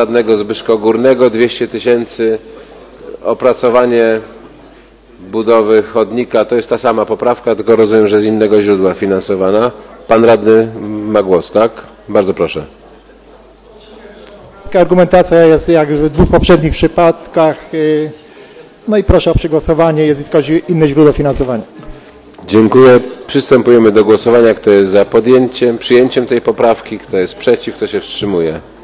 radnego Zbyszko Górnego, 200 000 opracowanie budowy chodnika. To jest ta sama poprawka, tylko rozumiem, że z innego źródła finansowana. Pan radny ma głos, tak? Bardzo proszę. Argumentacja jest jak w dwóch poprzednich przypadkach. No i proszę o przegłosowanie. Jest tylko inne źródło finansowania. Dziękuję. Przystępujemy do głosowania. Kto jest za przyjęciem tej poprawki? Kto jest przeciw? Kto się wstrzymuje?